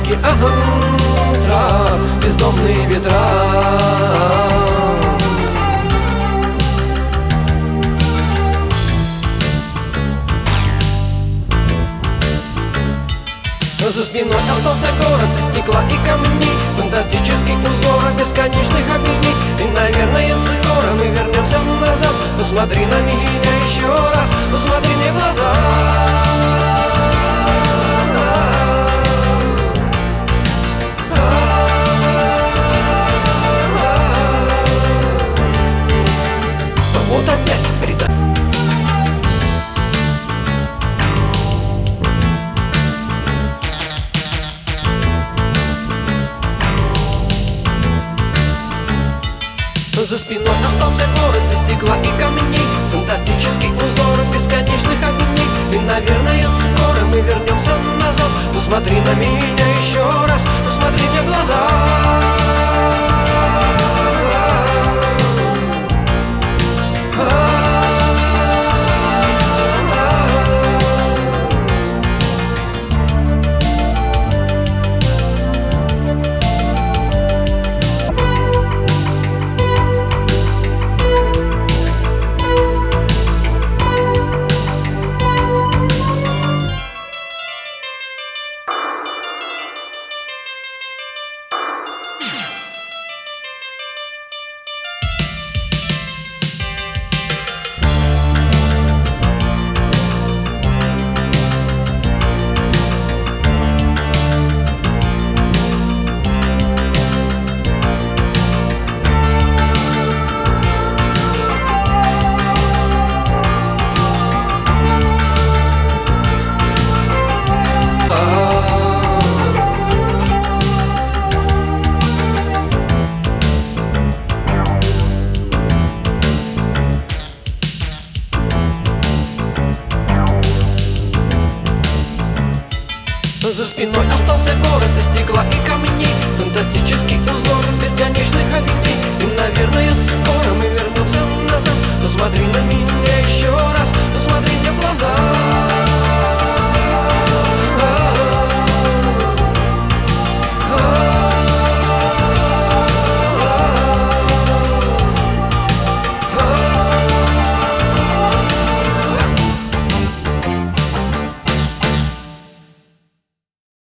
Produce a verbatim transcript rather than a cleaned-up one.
океан трав, бездомные ветра. За спиной остался город из стекла и камней, фантастический узор бесконечных огней. И, наверное, скоро мы вернемся назад. Посмотри на меня еще раз, посмотри мне в глаза. Вот опять предатель. За спиной остался город из стекла и камней, фантастический узор бесконечных огней. И, наверное, скоро мы вернемся назад. Посмотри на меня еще раз, посмотри мне в глаза. За спиной остался город из стекла и камней, фантастический узор